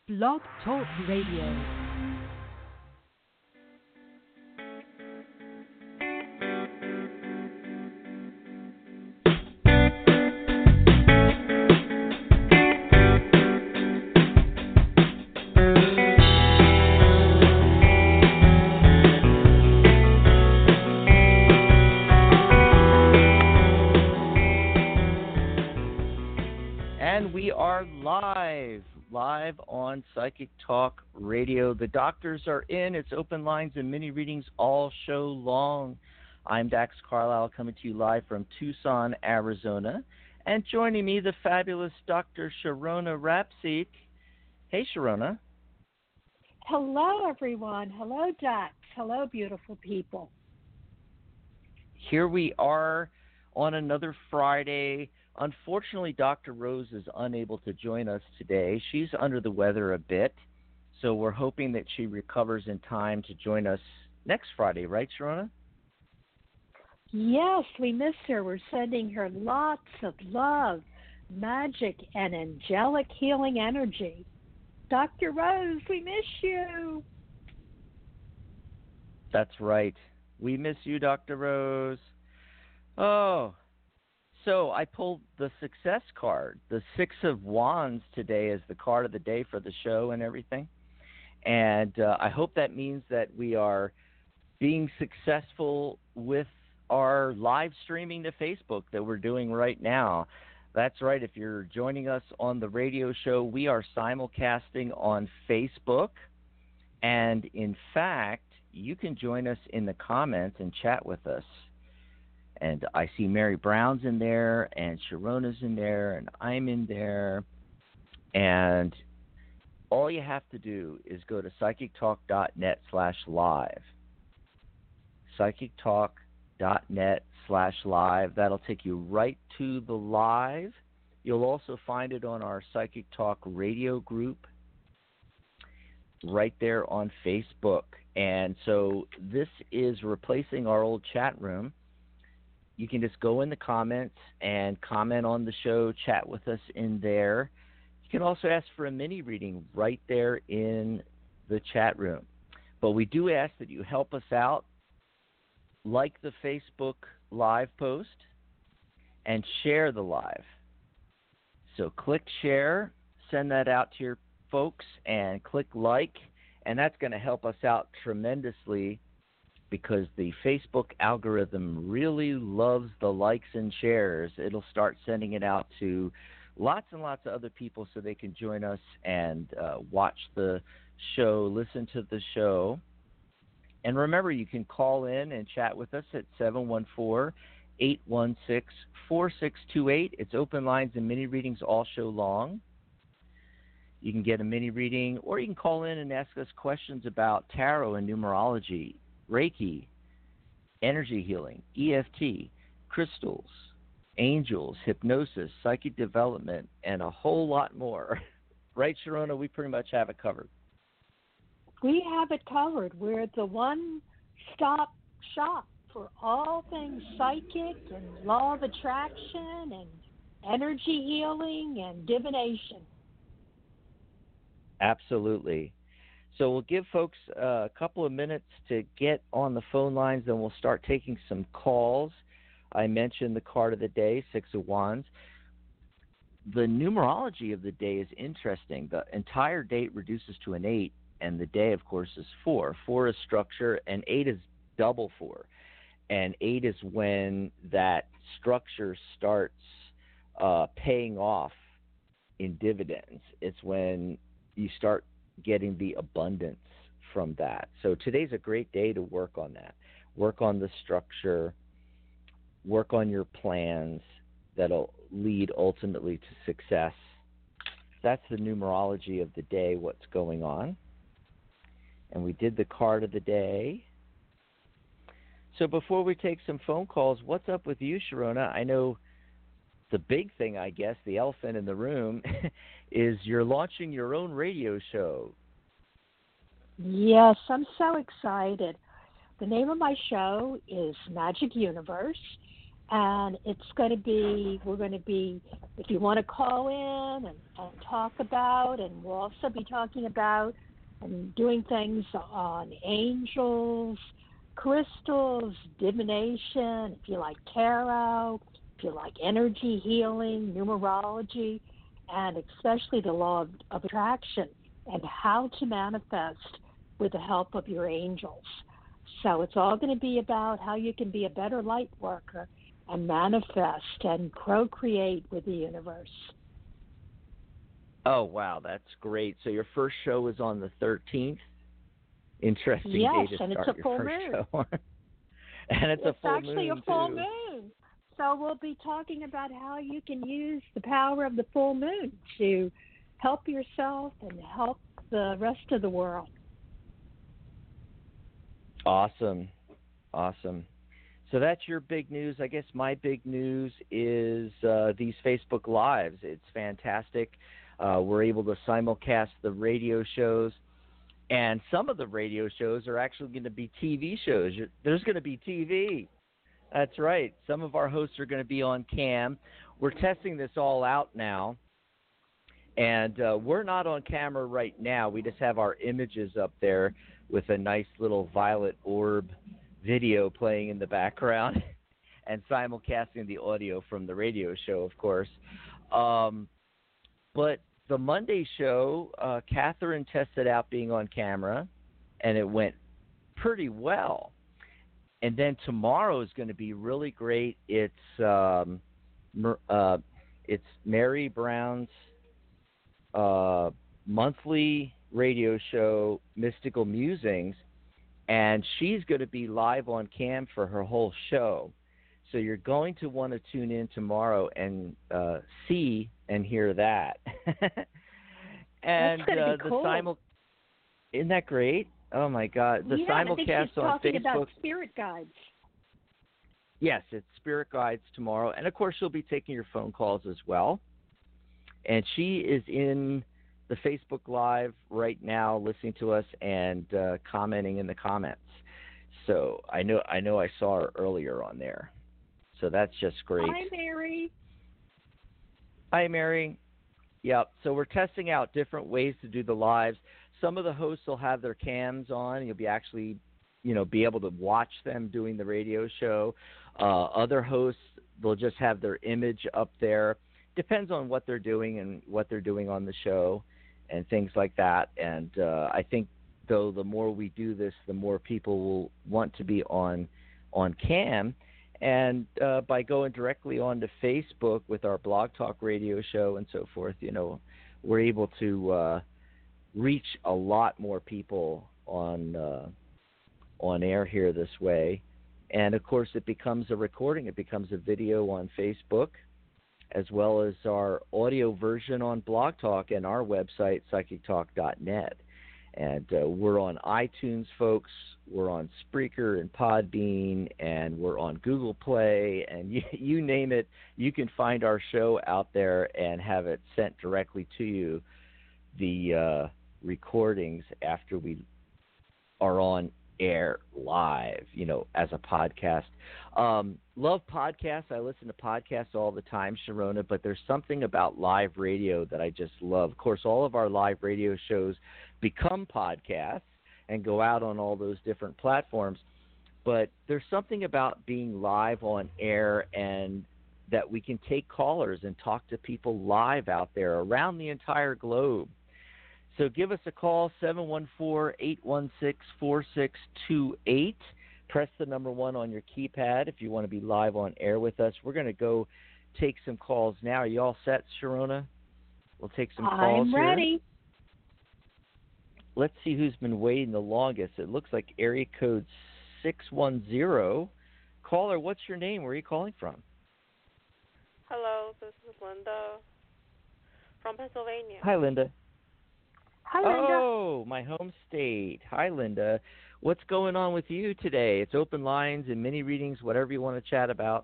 Blog Talk Radio. We are live on Psychic Talk Radio. The doctors are in. It's open lines and mini readings all show long. I'm Dax Carlisle coming to you live from Tucson, Arizona. And joining me, the fabulous Dr. Sharona Rapseek. Hey, Sharona. Hello, everyone. Hello, Dax. Hello, beautiful people. Here we are on another Friday. Unfortunately, Dr. Rose is unable to join us today. She's under the weather a bit, so we're hoping that she recovers in time to join us next Friday, right, Sharona? Yes, we miss her. We're sending her lots of love, magic, and angelic healing energy. Dr. Rose, we miss you. That's right. We miss you, Dr. Rose. Oh, so I pulled the success card. The Six of Wands today is the card of the day for the show and everything. And I hope that means that we are being successful with our live streaming to Facebook that we're doing right now. That's right. If you're joining us on the radio show, we are simulcasting on Facebook. And in fact, you can join us in the comments and chat with us. And I see Mary Brown's in there, and Sharona's in there, and I'm in there. And all you have to do is go to psychictalk.net/live. psychictalk.net/live. That'll take you right to the live. You'll also find it on our Psychic Talk radio group right there on Facebook. And so this is replacing our old chat room. You can just go in the comments and comment on the show, chat with us in there. You can also ask for a mini reading right there in the chat room. But we do ask that you help us out, like the Facebook live post, and share the live. So click share, send that out to your folks, and click like, and that's going to help us out tremendously, because the Facebook algorithm really loves the likes and shares. It'll start sending it out to lots and lots of other people so they can join us and watch the show, listen to the show. And remember, you can call in and chat with us at 714-816-4628. It's open lines and mini readings all show long. You can get a mini reading, or you can call in and ask us questions about tarot and numerology, Reiki, energy healing, EFT, crystals, angels, hypnosis, psychic development, and a whole lot more. Right, Sharona? We pretty much have it covered. We have it covered. We're the one-stop shop for all things psychic and law of attraction and energy healing and divination. Absolutely. So we'll give folks a couple of minutes to get on the phone lines, then we'll start taking some calls. I mentioned the card of the day, Six of Wands. The numerology of the day is interesting. The entire date reduces to an 8, and the day, of course, is 4. 4 is structure, and 8 is double 4. And 8 is when that structure starts paying off in dividends. It's when you start getting the abundance from that. So today's a great day to work on that. Work on the structure, work on your plans that'll lead ultimately to success. That's the numerology of the day, what's going on. And we did the card of the day. So before we take some phone calls, what's up with you, Sharona? I know the big thing, I guess, the elephant in the room, is you're launching your own radio show. Yes, I'm so excited. The name of my show is Magic Universe, And we're going to be, if you want to call in and talk about, and we'll also be talking about and doing things on angels, crystals, divination, if you like tarot, if you like energy healing, numerology, and especially the law of attraction and how to manifest with the help of your angels. So it's all going to be about how you can be a better light worker and manifest and procreate with the universe. Oh, wow, that's great. So your first show is on the 13th. Interesting Yes, day to and start it's a your full first moon. show on. And it's a full moon, actually a full too. moon. So we'll be talking about how you can use the power of the full moon to help yourself and help the rest of the world. Awesome. Awesome. So that's your big news. I guess my big news is these Facebook Lives. It's fantastic. We're able to simulcast the radio shows. And some of the radio shows are actually going to be TV shows. There's going to be TV. That's right. Some of our hosts are going to be on cam. We're testing this all out now. And we're not on camera right now. We just have our images up there with a nice little violet orb video playing in the background and simulcasting the audio from the radio show, of course. But the Monday show, Catherine tested out being on camera, and it went pretty well. And then tomorrow is going to be really great. It's Mary Brown's monthly radio show, Mystical Musings, and she's going to be live on cam for her whole show. So you're going to want to tune in tomorrow and see and hear that. And that's going to be cool. Isn't that great? Oh my God! The simulcast I think she's on talking Facebook. about spirit guides. Yes, it's Spirit Guides tomorrow, and of course she'll be taking your phone calls as well. And she is in the Facebook Live right now, listening to us and commenting in the comments. So I know I saw her earlier on there. So that's just great. Hi, Mary. Hi, Mary. Yep. So we're testing out different ways to do the lives. Some of the hosts will have their cams on. You'll be actually, be able to watch them doing the radio show. Other hosts, they'll just have their image up there. Depends on what they're doing and what they're doing on the show and things like that. And I think, though, the more we do this, the more people will want to be on cam. And by going directly onto Facebook with our Blog Talk radio show and so forth, we're able to reach a lot more people on air here this way. And, of course, it becomes a recording. It becomes a video on Facebook, as well as our audio version on Blog Talk and our website, psychictalk.net. And we're on iTunes, folks. We're on Spreaker and Podbean, and we're on Google Play. And you name it, you can find our show out there and have it sent directly to you, the recordings after we are on air live, as a podcast. Love podcasts. I listen to podcasts all the time, Sharona, but there's something about live radio that I just love. Of course, all of our live radio shows become podcasts and go out on all those different platforms, but there's something about being live on air and that we can take callers and talk to people live out there around the entire globe. So give us a call, 714-816-4628. Press the number 1 on your keypad if you want to be live on air with us. We're going to go take some calls now. Are you all set, Sharona? We'll take some calls I'm ready. here. Let's see who's been waiting the longest. It looks like area code 610. Caller, what's your name? Where are you calling from? Hello, this is Linda from Pennsylvania. Hi, Linda. Hi, Linda. Oh, my home state. Hi, Linda. What's going on with you today? It's open lines and mini readings, whatever you want to chat about.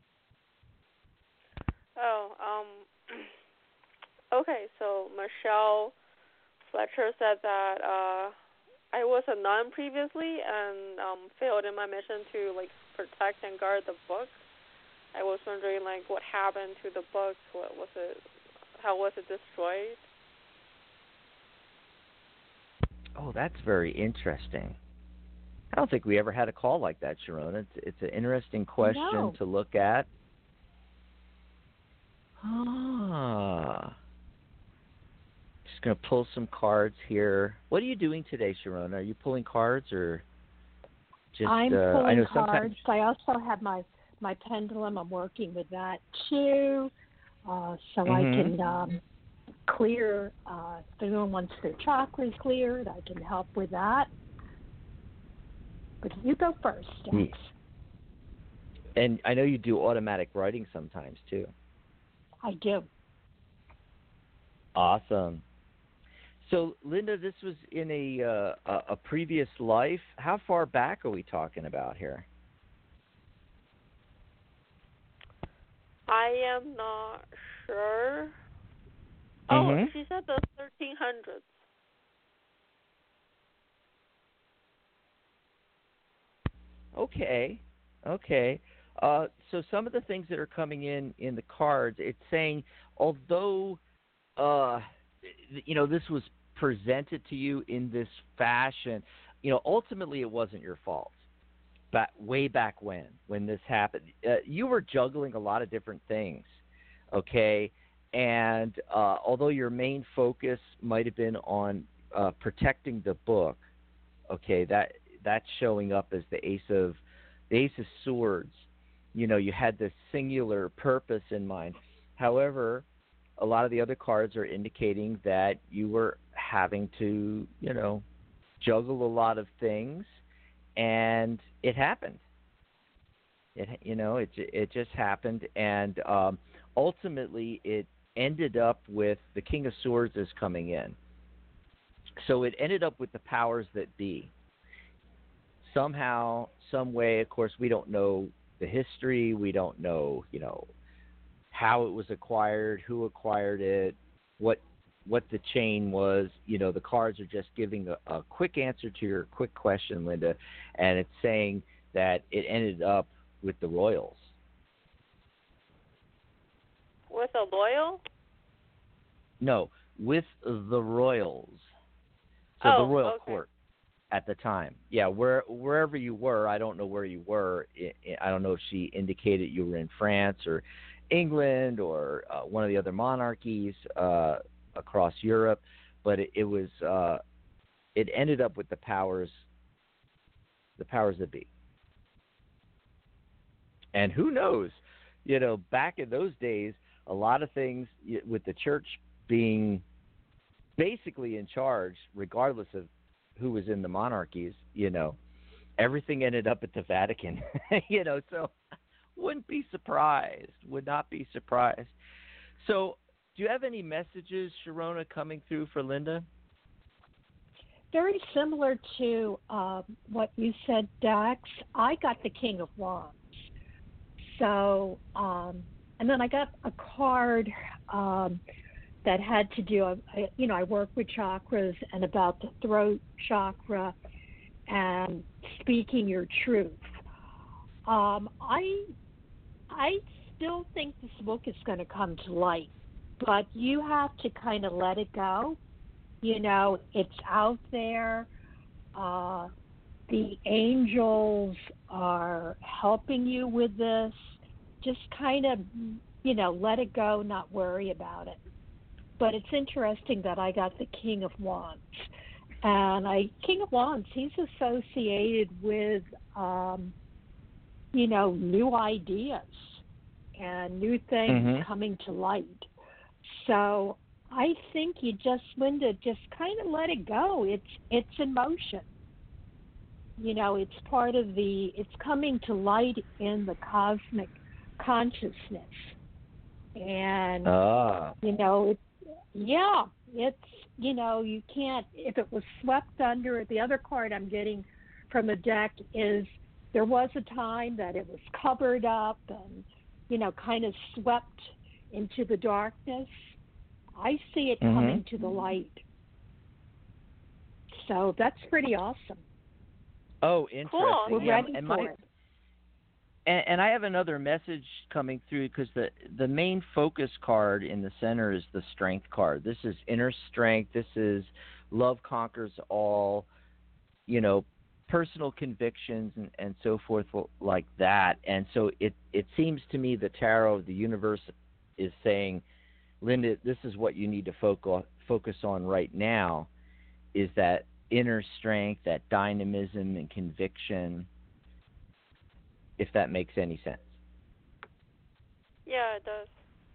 Okay, so Michelle Fletcher said that I was a nun previously and failed in my mission to protect and guard the book. I was wondering, like, what happened to the book? What was it? How was it destroyed? Oh, that's very interesting. I don't think we ever had a call like that, Sharona. It's an interesting question to look at. Just going to pull some cards here. What are you doing today, Sharona? Are you pulling cards or just? I'm pulling I know cards. sometimes. I also have my pendulum. I'm working with that too, so I can clear. If anyone wants their chakras cleared, I can help with that. But you go first, Dex. And I know you do automatic writing sometimes too. I do. Awesome. So, Linda, this was in a previous life. How far back are we talking about here? I am not sure. Oh, she said the 1300s. Okay. So some of the things that are coming in the cards, it's saying, although, this was presented to you in this fashion, ultimately it wasn't your fault. But way back when this happened, you were juggling a lot of different things, okay? And although your main focus might have been on protecting the book, okay, that's showing up as the Ace of Swords. You had this singular purpose in mind. However, a lot of the other cards are indicating that you were having to, juggle a lot of things, and it happened. It just happened, and ultimately it ended up with the King of Swords is coming in. So it ended up with the powers that be. Somehow, some way, of course, we don't know the history. We don't know, how it was acquired, who acquired it, what the chain was. The cards are just giving a quick answer to your quick question, Linda, and it's saying that it ended up with the royals. With a loyal? No, with the royals. So the royal court at the time. Yeah, wherever you were, I don't know where you were. I don't know if she indicated you were in France or England or one of the other monarchies across Europe, but it ended up with the powers that be. And who knows, back in those days, a lot of things with the church being basically in charge, regardless of who was in the monarchies, everything ended up at the Vatican, so would not be surprised. So do you have any messages, Sharona, coming through for Linda? Very similar to what you said, Dax. I got the King of Wands. So, and then I got a card that had to do, I work with chakras and about the throat chakra and speaking your truth. I still think this book is going to come to light, but you have to kind of let it go. It's out there. The angels are helping you with this. Just kind of, let it go, not worry about it. But it's interesting that I got the King of Wands. And King of Wands, he's associated with, new ideas and new things coming to light. So I think Linda, just kind of let it go. It's in motion. It's part of it's coming to light in the cosmic consciousness. And, it's, you can't, if it was swept under, the other card I'm getting from a deck is there was a time that it was covered up and, kind of swept into the darkness. I see it coming to the light. So that's pretty awesome. Oh, interesting. Cool. We're ready for it. And I have another message coming through because the main focus card in the center is the strength card. This is inner strength. This is love conquers all, you know, personal convictions and so forth like that. And so it seems to me the tarot, the universe is saying, Linda, this is what you need to focus on right now, is that inner strength, that dynamism and conviction, if that makes any sense. Yeah, it does.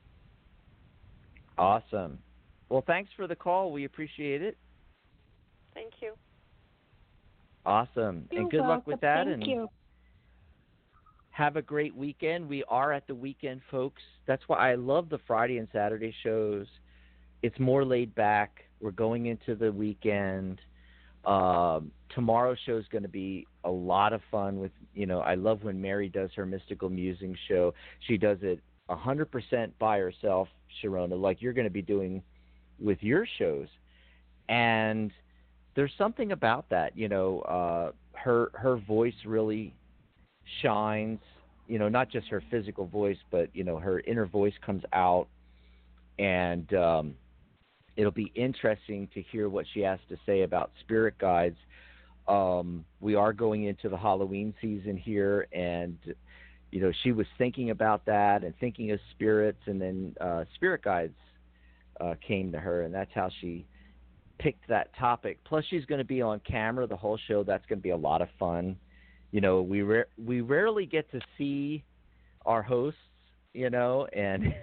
Awesome. Well, thanks for the call. We appreciate it. Thank you. Awesome. You're and good welcome. luck with that. Thank you. Have a great weekend. We are at the weekend, folks. That's why I love the Friday and Saturday shows. It's more laid back. We're going into the weekend. Tomorrow's show is going to be a lot of fun with, you know, I love when Mary does her Mystical Musing show. She does it 100% by herself, Sharona, like you're going to be doing with your shows. And there's something about that, you know, her voice really shines, you know, not just her physical voice, but, you know, her inner voice comes out. And it'll be interesting to hear what she has to say about spirit guides. We are going into the Halloween season here, and, you know, she was thinking about that and thinking of spirits, and then spirit guides came to her, and that's how she picked that topic. Plus, she's going to be on camera the whole show. That's going to be a lot of fun. You know, we rarely get to see our hosts, you know, and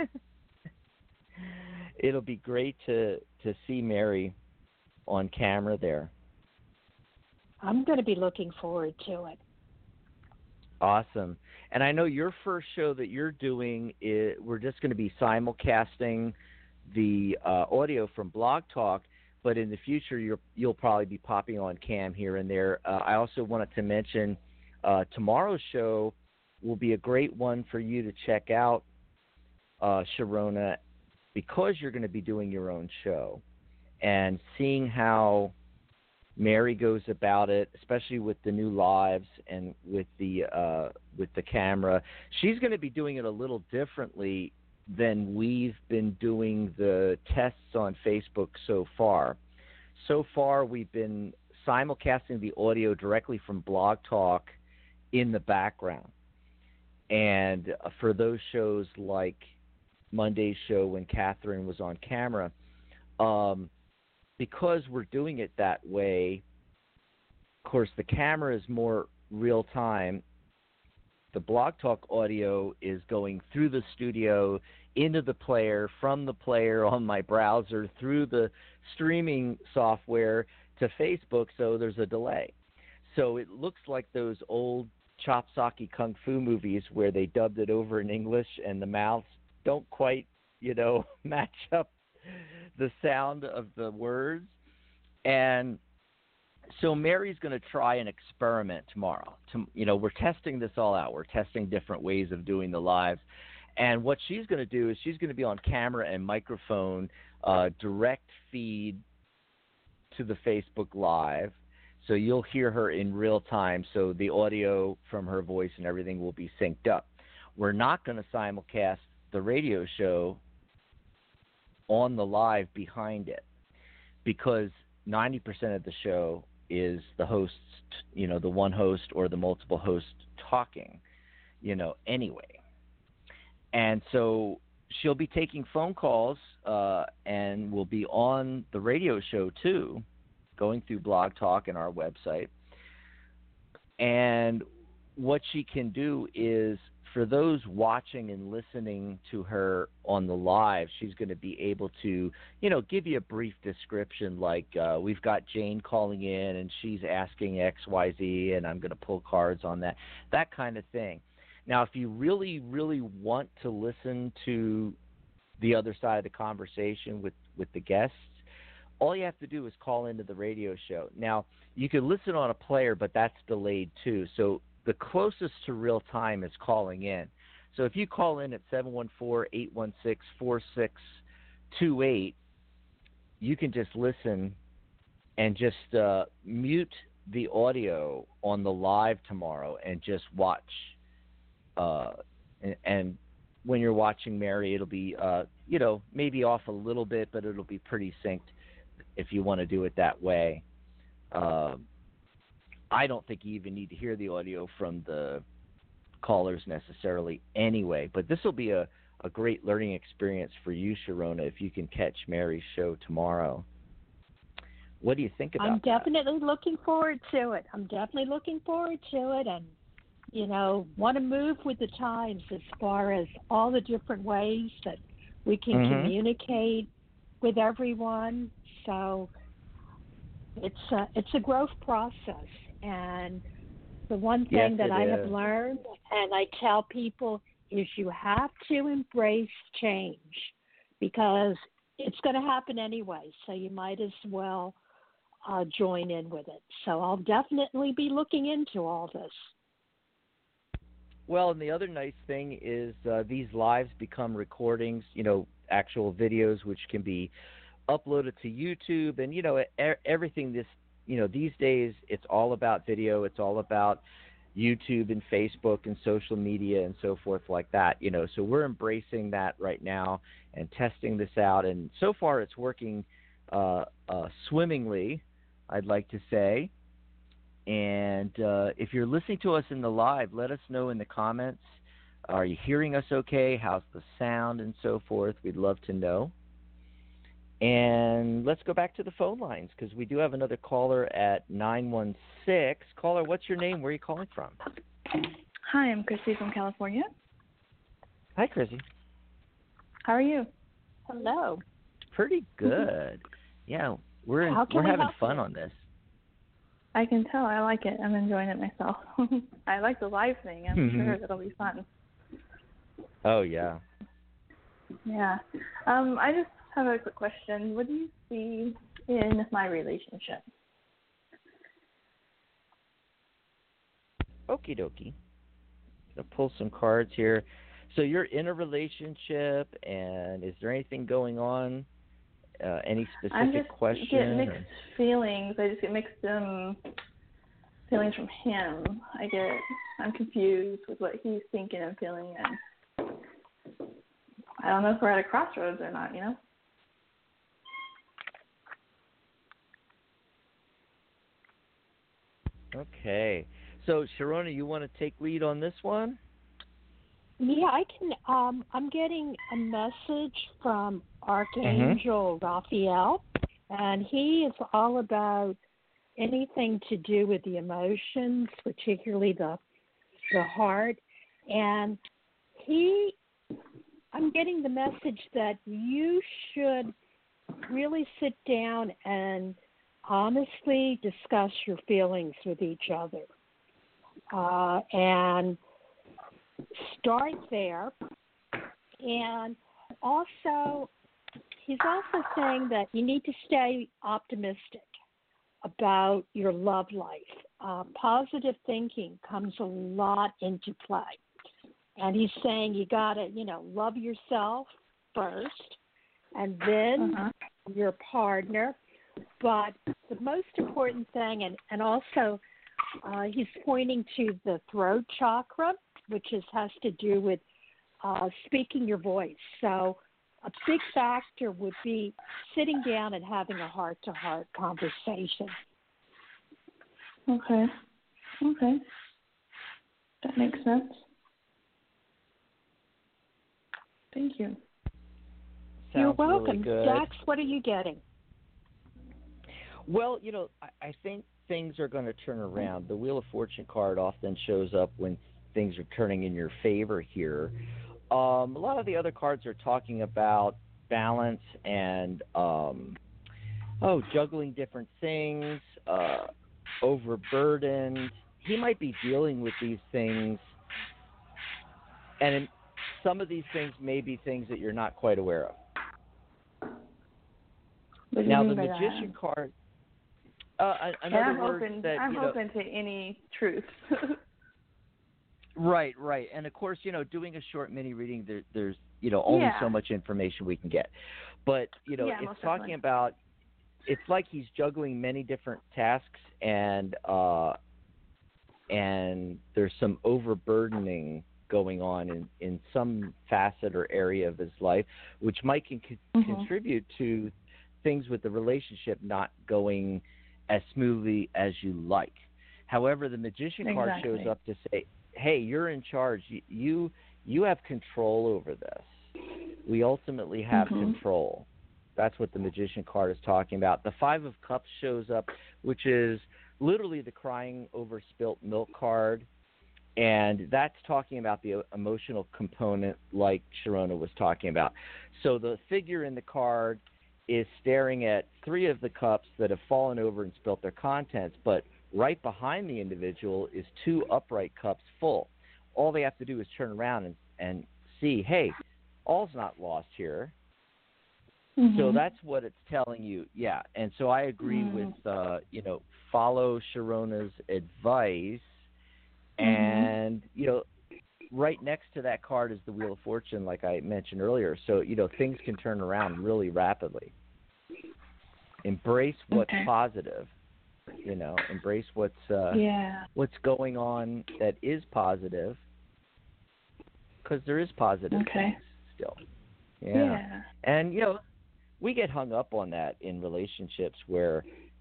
it'll be great to see Mary on camera there. I'm going to be looking forward to it. Awesome. And I know your first show that you're doing, we're just going to be simulcasting the audio from Blog Talk, but in the future you'll probably be popping on cam here and there. I also wanted to mention tomorrow's show will be a great one for you to check out, Sharona, because you're going to be doing your own show and seeing how Mary goes about it, especially with the new lives and with the camera. She's going to be doing it a little differently than we've been doing the tests on Facebook so far. So far, we've been simulcasting the audio directly from Blog Talk in the background. And for those shows like Monday's show when Catherine was on camera, because we're doing it that way, of course, the camera is more real time. The Blog Talk audio is going through the studio, into the player, from the player on my browser, through the streaming software to Facebook, so there's a delay. So it looks like those old Chopsaki Kung Fu movies where they dubbed it over in English and the mouths don't quite, you know, match up the sound of the words. And so Mary's going to try an experiment tomorrow. You know, we're testing this all out. We're testing different ways of doing the lives. And what she's going to do is she's going to be on camera and microphone, direct feed to the Facebook Live. So you'll hear her in real time. So the audio from her voice and everything will be synced up. We're not going to simulcast the radio show on the live behind it because 90% of the show is the hosts, you know, the one host or the multiple hosts talking, you know, anyway. And so she'll be taking phone calls and will be on the radio show too, going through Blog Talk and our website. And what she can do is, for those watching and listening to her on the live, she's going to be able to, you know, give you a brief description like we've got Jane calling in and she's asking X, Y, Z, and I'm going to pull cards on that kind of thing. Now, if you really, really want to listen to the other side of the conversation with the guests, all you have to do is call into the radio show. Now, you can listen on a player, but that's delayed too. So the closest to real time is calling in. So if you call in at 714-816-4628, you can just listen and just mute the audio on the live tomorrow and just watch and when you're watching Mary, it'll be maybe off a little bit, but it'll be pretty synced if you want to do it that way. I don't think you even need to hear the audio from the callers necessarily anyway, but this will be a great learning experience for you, Sharona, if you can catch Mary's show tomorrow. What do you think about that? I'm definitely looking forward to it. And, want to move with the times as far as all the different ways that we can communicate with everyone. So it's a growth process. And the one thing that I have learned, and I tell people, is you have to embrace change because it's going to happen anyway. So you might as well join in with it. So I'll definitely be looking into all this. Well, and the other nice thing is these lives become recordings, actual videos, which can be uploaded to YouTube. And, everything these days, it's all about video. It's all about YouTube and Facebook and social media and so forth like that. So we're embracing that right now and testing this out. And so far it's working swimmingly, I'd like to say. And if you're listening to us in the live, let us know in the comments. Are you hearing us okay? How's the sound and so forth? We'd love to know. And let's go back to the phone lines because we do have another caller at 916. Caller, what's your name? Where are you calling from? Hi, I'm Chrissy from California. Hi, Chrissy. How are you? Hello. Pretty good. Yeah, we're having fun on this. I can tell. I like it. I'm enjoying it myself. I like the live thing. I'm sure that'll be fun. Oh, yeah. Yeah. I just have a quick question. What do you see in my relationship? Okie dokie. I'll pull some cards here. So you're in a relationship, and is there anything going on? Any specific question? I get mixed feelings. I just get mixed feelings from him. I'm confused with what he's thinking and feeling, and I don't know if we're at a crossroads or not, Okay. So, Sharona, you want to take lead on this one? Yeah, I can. I'm getting a message from Archangel Raphael, and he is all about anything to do with the emotions, particularly the heart. And I'm getting the message that you should really sit down and honestly discuss your feelings with each other, and start there. And also, he's also saying that you need to stay optimistic about your love life. Positive thinking comes a lot into play. And he's saying you got to, love yourself first and then your partner. But the most important thing, and also he's pointing to the throat chakra, which has to do with speaking your voice. So a big factor would be sitting down and having a heart-to-heart conversation. Okay. That makes sense. Thank you. You're welcome. Really good. Dax, what are you getting? Well, I think things are going to turn around. The Wheel of Fortune card often shows up when things are turning in your favor here. A lot of the other cards are talking about balance and juggling different things, overburdened. He might be dealing with these things, and some of these things may be things that you're not quite aware of. Now, the Magician card. I'm open to any truth. Right. And, of course, doing a short mini reading, there's only so much information we can get. But, it's talking about, it's like he's juggling many different tasks, and there's some overburdening going on in some facet or area of his life, which might contribute to things with the relationship not going as smoothly as you like. However, the Magician card shows up to say, hey, you're in charge. You have control over this. We ultimately have control. That's what the Magician card is talking about. The Five of Cups shows up, which is literally the crying over spilt milk card. And that's talking about the emotional component like Sharona was talking about. So the figure in the card is staring at three of the cups that have fallen over and spilt their contents, but right behind the individual is two upright cups full. All they have to do is turn around and see, hey, all's not lost here. So that's what it's telling you. Yeah, and so I agree with, follow Sharona's advice. And, right next to that card is the Wheel of Fortune, like I mentioned earlier. So, things can turn around really rapidly. Embrace what's positive, embrace what's going on that is positive, because there is positive things still. Yeah. And, we get hung up on that in relationships where,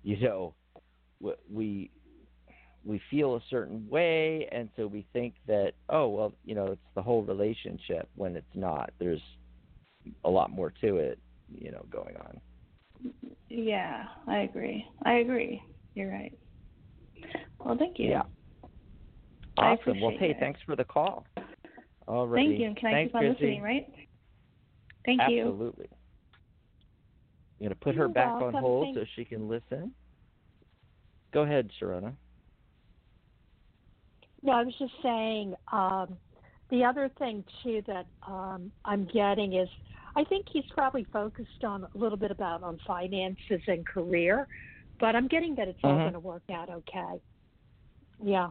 we feel a certain way, and so we think that, it's the whole relationship, when it's not. There's a lot more to it, going on. Yeah, I agree. You're right. Well, thank you. Yeah. Awesome. Well, hey, thanks for the call. All right. Thank you. And can I keep on listening, right? Thank you. Absolutely. I'm going to put her back on hold so she can listen. Go ahead, Sharona. No, I was just saying the other thing, too, that I'm getting is I think he's probably focused on a little bit on finances and career, but I'm getting that it's all going to work out okay. Yeah.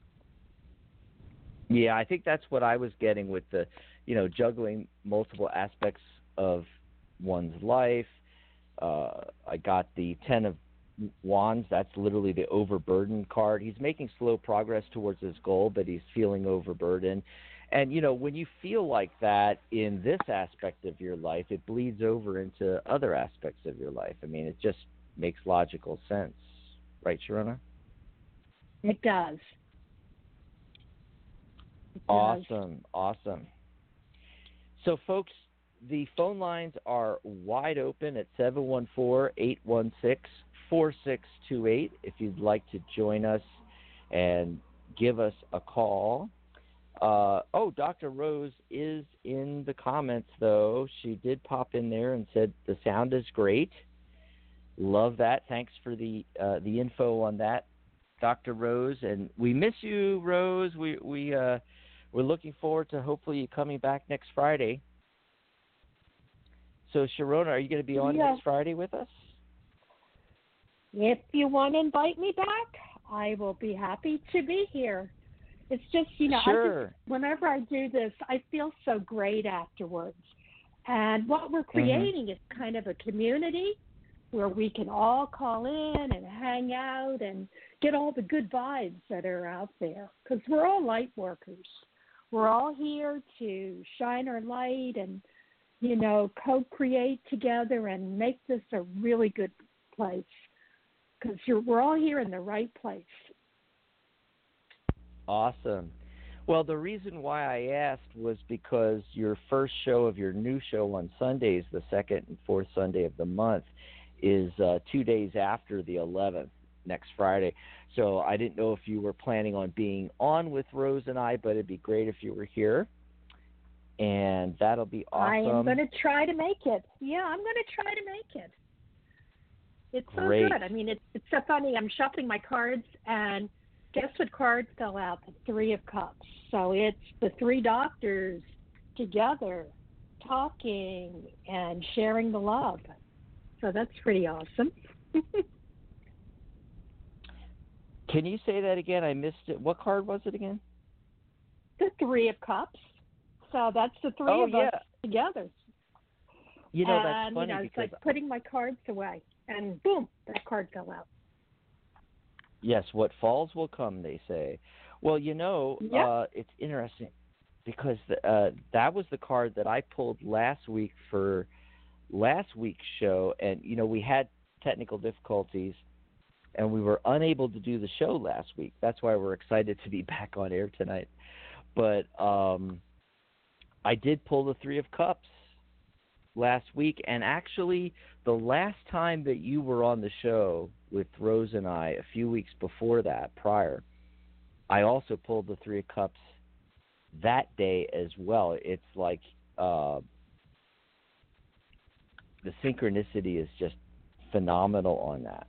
Yeah, I think that's what I was getting with the, juggling multiple aspects of one's life. I got the 10 of Wands. That's literally the overburdened card. He's making slow progress towards his goal, but he's feeling overburdened. And, when you feel like that in this aspect of your life, it bleeds over into other aspects of your life. I mean, it just makes logical sense. Right, Sharona? It does. Awesome. So, folks, the phone lines are wide open at 714-816-4628 if you'd like to join us and give us a call. Dr. Rose is in the comments, though. She did pop in there and said the sound is great. Love that. Thanks for the info on that, Dr. Rose. And we miss you, Rose. We're looking forward to hopefully you coming back next Friday. So, Sharona, are you going to be on next Friday with us? If you want to invite me back, I will be happy to be here. It's just, Sure. Whenever I do this, I feel so great afterwards. And what we're creating is kind of a community where we can all call in and hang out and get all the good vibes that are out there. Because we're all light workers. We're all here to shine our light and, co-create together and make this a really good place. Because we're all here in the right place. Awesome. Well, the reason why I asked was because your first show of your new show on Sundays, the second and fourth Sunday of the month, is 2 days after the 11th, next Friday. So I didn't know if you were planning on being on with Rose and I, but it'd be great if you were here. And that'll be awesome. I am going to try to make it. Yeah, I'm going to try to make it. It's so Great. good. I mean, it's so funny. I'm shuffling my cards, and guess what card fell out? The Three of Cups. So it's the three doctors together talking and sharing the love. So that's pretty awesome. Can you say that again? I missed it. What card was it again? The Three of Cups. So that's the three of us together. That's funny it's because like putting my cards away, and boom, that card fell out. Yes, what falls will come, they say. Well, it's interesting. because that was the card that I pulled last week for last week's show, and we had technical difficulties, and we were unable to do the show last week. That's why we're excited to be back on air tonight. But I did pull the Three of Cups last week, and actually the last time that you were on the show with Rose and I, a few weeks before that, prior, I also pulled the Three of Cups that day as well. It's like the synchronicity is just phenomenal on that.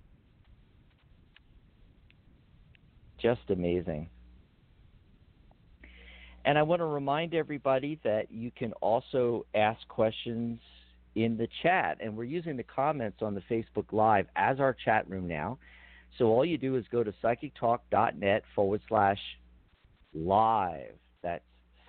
Just amazing. And I want to remind everybody that you can also ask questions in the chat. And we're using the comments on the Facebook Live as our chat room now. So all you do is go to psychictalk.net/live. That's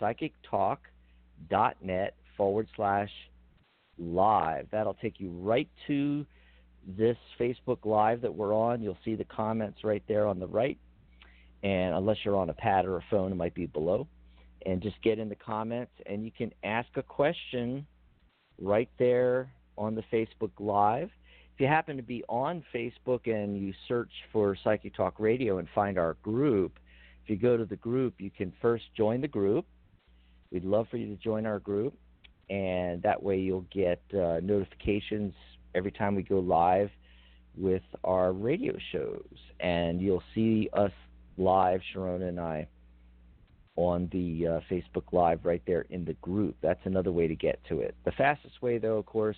psychictalk.net/live. That'll take you right to this Facebook Live that we're on. You'll see the comments right there on the right. And unless you're on a pad or a phone, it might be below. And just get in the comments, and you can ask a question right there on the Facebook Live. If you happen to be on Facebook and you search for Psychic Talk Radio and find our group, if you go to the group, you can first join the group. We'd love for you to join our group, and that way you'll get notifications every time we go live with our radio shows. And you'll see us live, Sharona and I, on the Facebook Live right there in the group. That's another way to get to it. The fastest way, though, of course,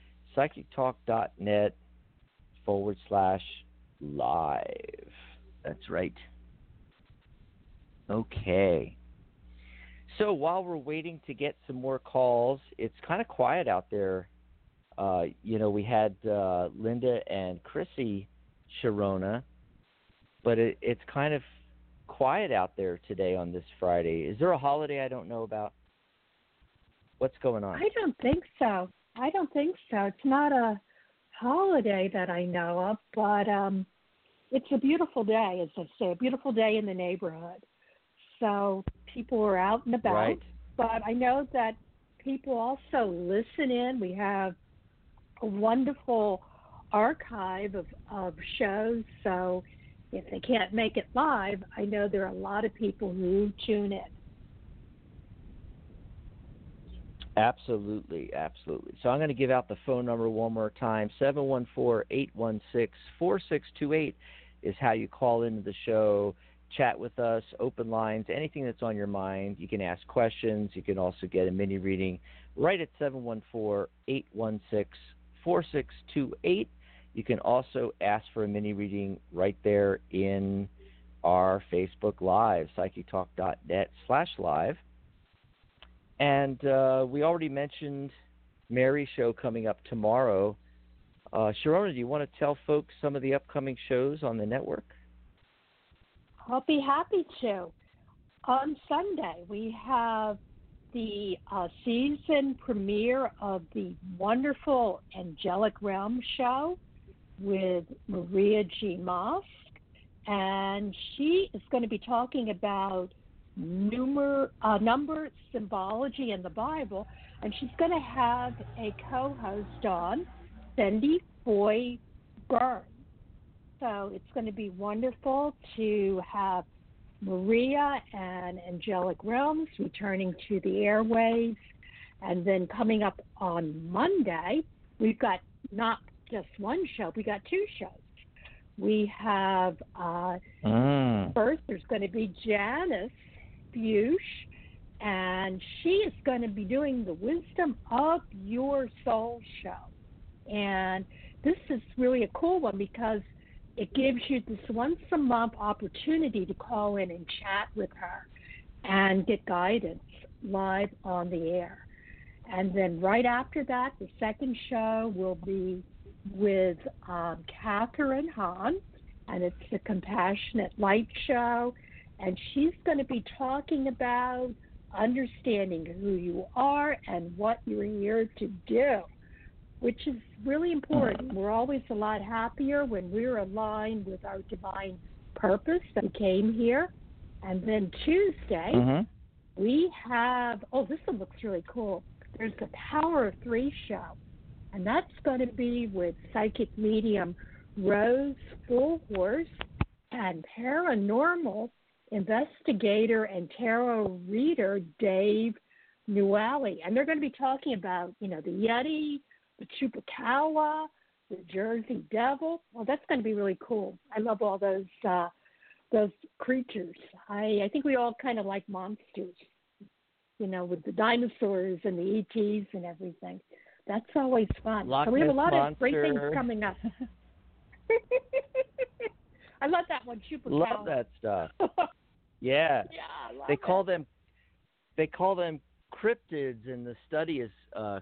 psychictalk.net/live. That's right. Okay. So while we're waiting to get some more calls, it's kind of quiet out there. We had Linda and Chrissy, Sharona, but it's kind of quiet out there today on this Friday. Is there a holiday I don't know about? What's going on? I don't think so. It's not a holiday that I know of, but it's a beautiful day, as I say, a beautiful day in the neighborhood. So people are out and about. Right. But I know that people also listen in. We have a wonderful archive of shows, so if they can't make it live, I know there are a lot of people who tune in. Absolutely. So I'm going to give out the phone number one more time. 714-816-4628 is how you call into the show, chat with us, open lines, anything that's on your mind. You can ask questions. You can also get a mini reading right at 714-816-4628. You can also ask for a mini reading right there in our Facebook Live, psychictalk.net/live. And we already mentioned Mary's show coming up tomorrow. Sharona, do you want to tell folks some of the upcoming shows on the network? I'll be happy to. On Sunday, we have the season premiere of the wonderful Angelic Realm show with Maria G. Mosk, and she is going to be talking about number symbology in the Bible, and she's going to have a co-host on, Cindy Foy Burns. So it's going to be wonderful to have Maria and Angelic Realms returning to the airwaves. And then coming up on Monday, we've got not just one show, we got two shows. We have first there's going to be Janice Bush, and she is going to be doing the Wisdom of Your Soul show. And this is really a cool one because it gives you this once-a-month opportunity to call in and chat with her and get guidance live on the air. And then right after that, the second show will be with Catherine Hahn, and it's the Compassionate Light show. And she's going to be talking about understanding who you are and what you're here to do, which is really important. We're always a lot happier when we're aligned with our divine purpose that we came here. And then Tuesday, we have, this one looks really cool. There's the Power of Three show, and that's going to be with psychic medium Rose Full Horse and paranormal investigator and tarot reader Dave Newally. And they're going to be talking about, the Yeti, the Chupacabra, the Jersey Devil. Well, that's going to be really cool. I love all those creatures. I think we all kind of like monsters, with the dinosaurs and the ETs and everything. That's always fun. Loch So we have a Ness lot of great things Monster. coming up. I love that one, Chupacabra. Love that stuff. Yeah. Yeah, I love They it. call them cryptids, and the study is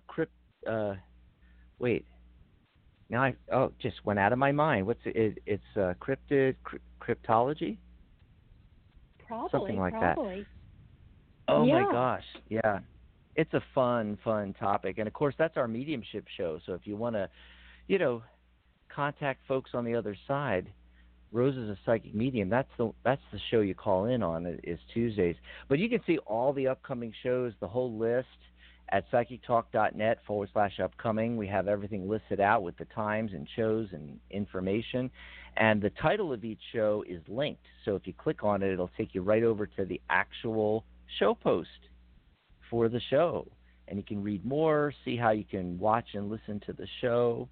wait. Now just went out of my mind. What's it? It's cryptology? Probably, something like that. probably. Oh Yeah. my gosh. Yeah. It's a fun topic. And of course that's our mediumship show. So if you want to, contact folks on the other side, Rose is a psychic medium. That's the show you call in on, is Tuesdays. But you can see all the upcoming shows, the whole list, at psychictalk.net/upcoming. We have everything listed out with the times and shows and information. And the title of each show is linked. So if you click on it, it'll take you right over to the actual show post for the show. And you can read more, see how you can watch and listen to the show.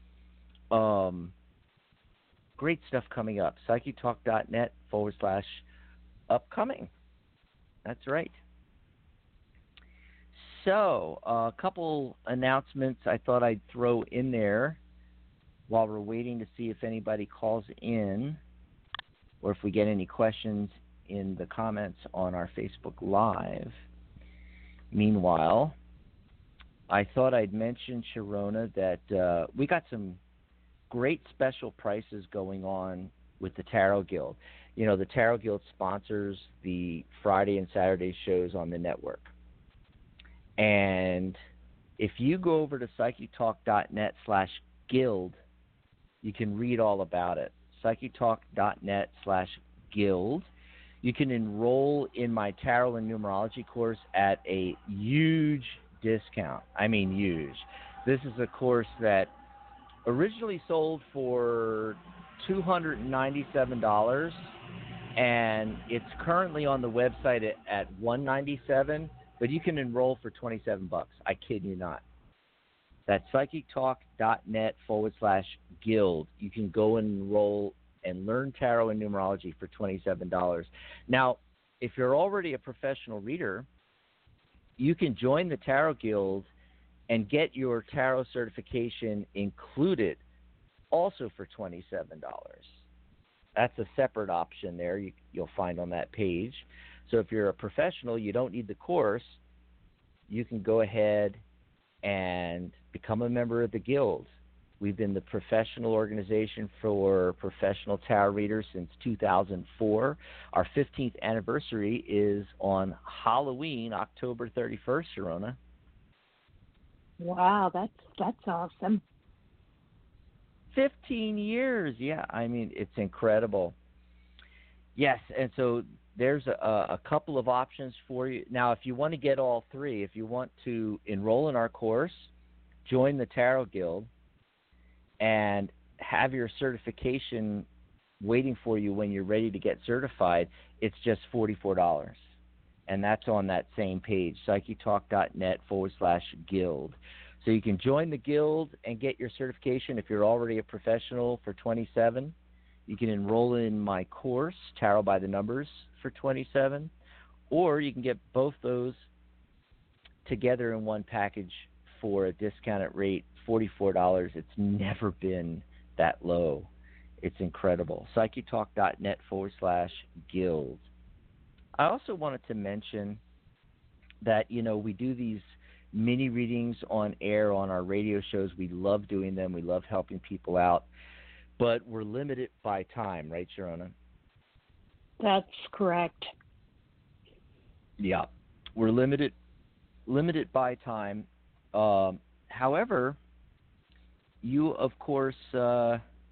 Great stuff coming up. psychictalk.net/upcoming. That's right. So, a couple announcements I thought I'd throw in there while we're waiting to see if anybody calls in or if we get any questions in the comments on our Facebook Live. Meanwhile, I thought I'd mention, Sharona, that we got some great special prices going on with the Tarot Guild. The Tarot Guild sponsors the Friday and Saturday shows on the network. And if you go over to psychictalk.net/guild, you can read all about it. psychictalk.net/guild. You can enroll in my tarot and numerology course at a huge discount. I mean huge. This is a course that originally sold for $297, and it's currently on the website at $197, but you can enroll for $27. I kid you not. That's psychictalk.net/guild. You can go and enroll and learn tarot and numerology for $27. Now, if you're already a professional reader, you can join the Tarot Guild and get your tarot certification included also for $27. That's a separate option there you'll find on that page. So if you're a professional, you don't need the course, you can go ahead and become a member of the Guild. We've been the professional organization for professional tarot readers since 2004. Our 15th anniversary is on Halloween, October 31st, Sharona. Wow, that's awesome. 15 years, yeah. I mean, it's incredible. Yes, and so there's a couple of options for you. Now, if you want to get all three, if you want to enroll in our course, join the Tarot Guild, and have your certification waiting for you when you're ready to get certified, it's just $44. And that's on that same page, psychictalk.net/guild. So you can join the Guild and get your certification if you're already a professional for $27. You can enroll in my course, Tarot by the Numbers, for $27. Or you can get both those together in one package for a discounted rate, $44. It's never been that low. It's incredible. psychictalk.net/guild. I also wanted to mention that, we do these mini readings on air on our radio shows. We love doing them. We love helping people out. But we're limited by time, right, Sharona? That's correct. Yeah. We're limited by time. However, you, of course,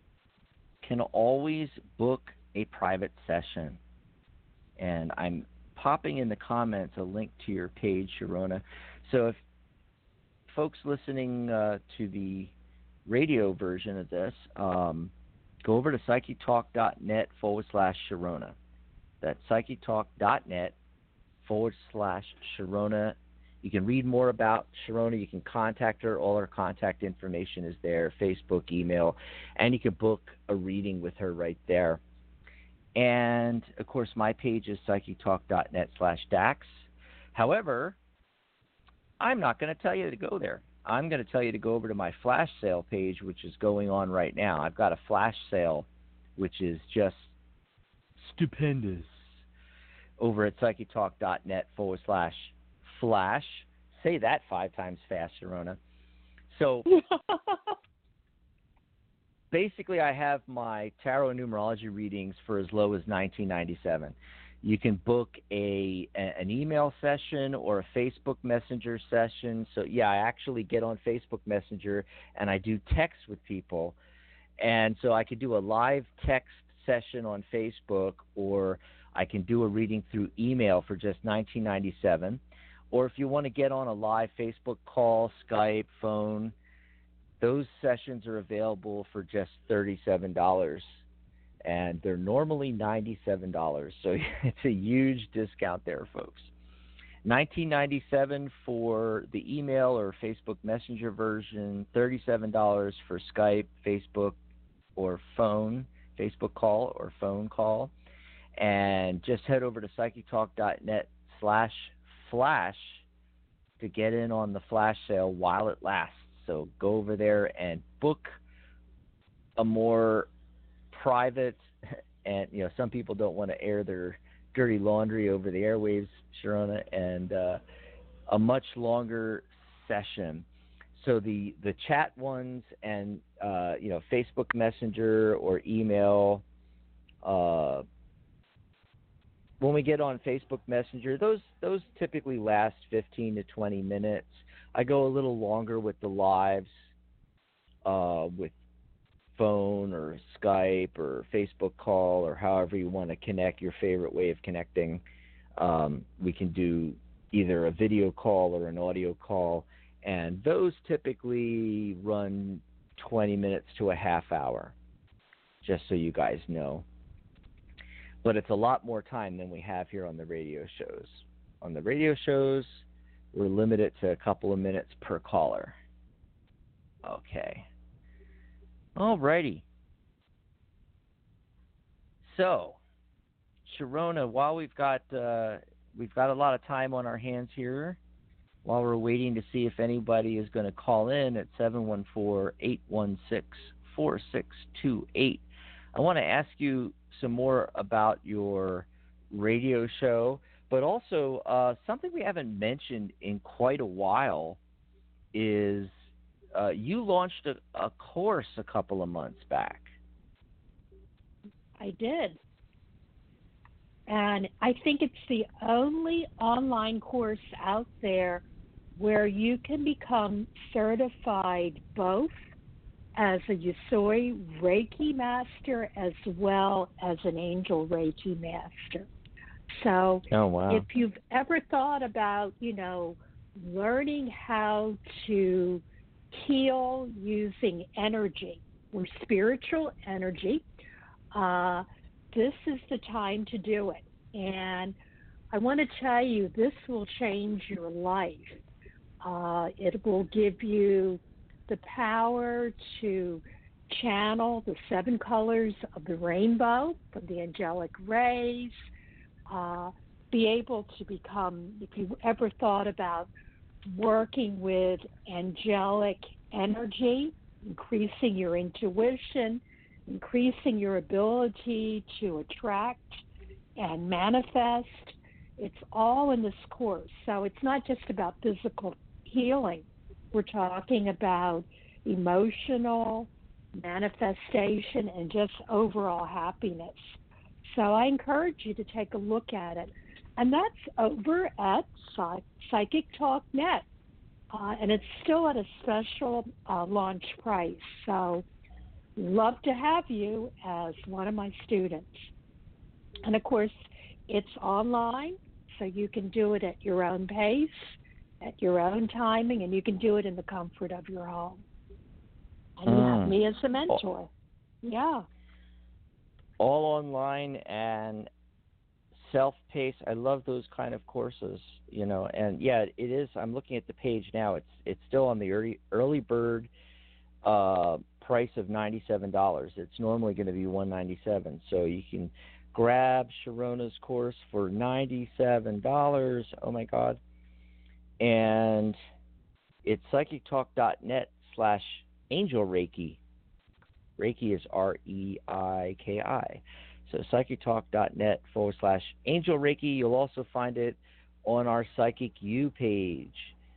can always book a private session. And I'm popping in the comments a link to your page, Sharona. So if folks listening to the radio version of this, go over to psychictalk.net/Sharona. That's psychictalk.net/Sharona. You can read more about Sharona. You can contact her. All her contact information is there, Facebook, email, and you can book a reading with her right there. And, of course, my page is psychictalk.net/Dax. However, I'm not going to tell you to go there. I'm going to tell you to go over to my flash sale page, which is going on right now. I've got a flash sale, which is just stupendous, over at psychictalk.net/flash. Say that 5 times fast, Sharona. So basically, I have my tarot numerology readings for as low as $19.97. You can book an email session or a Facebook Messenger session. So, yeah, I actually get on Facebook Messenger and I do text with people. And so I could do a live text session on Facebook, or I can do a reading through email for just $19.97. Or if you want to get on a live Facebook call, Skype, phone, those sessions are available for just $37. And they're normally $97. So it's a huge discount there, folks. $19.97 for the email or Facebook Messenger version, $37 for Skype, Facebook, or phone, Facebook call or phone call. And just head over to psychictalk.net/flash to get in on the flash sale while it lasts. So go over there and book a more private, and some people don't want to air their dirty laundry over the airwaves, Sharona, and a much longer session. So the chat ones and Facebook Messenger or email, when we get on Facebook Messenger, those typically last 15 to 20 minutes. I go a little longer with the lives, with phone or Skype or Facebook call, or however you want to connect, your favorite way of connecting. We can do either a video call or an audio call, and those typically run 20 minutes to a half hour, just so you guys know. But it's a lot more time than we have here on the radio shows. On the radio shows, we're limited to a couple of minutes per caller. Okay. All righty. So, Sharona, while we've got a lot of time on our hands here, while we're waiting to see if anybody is going to call in at 714-816-4628, I want to ask you some more about your radio show, but also something we haven't mentioned in quite a while is you launched a course a couple of months back. I did. And I think it's the only online course out there where you can become certified both as a Usui Reiki master as well as an Angel Reiki master. So if you've ever thought about, learning how to heal using energy or spiritual energy, this is the time to do it. And I want to tell you, this will change your life. It will give you the power to channel the 7 colors of the rainbow from the angelic rays, be able to become, if you ever thought about working with angelic energy, increasing your intuition, increasing your ability to attract and manifest, it's all in this course. So it's not just about physical healing. We're talking about emotional manifestation and just overall happiness. So I encourage you to take a look at it. And that's over at Psychic Talk Net. And it's still at a special launch price. So love to have you as one of my students. And, of course, it's online, so you can do it at your own pace, at your own timing, and you can do it in the comfort of your home. And you have me as a mentor. Yeah. All online and self-paced. I love those kind of courses, and yeah, it is. I'm looking at the page now. It's still on the early bird price of $97. It's normally going to be $197, so you can grab Sharona's course for $97. Oh my God. And it's psychictalk.net/angel Reiki. Reiki is REIKI. So psychictalk.net/angel Reiki. You'll also find it on our Psychic U page.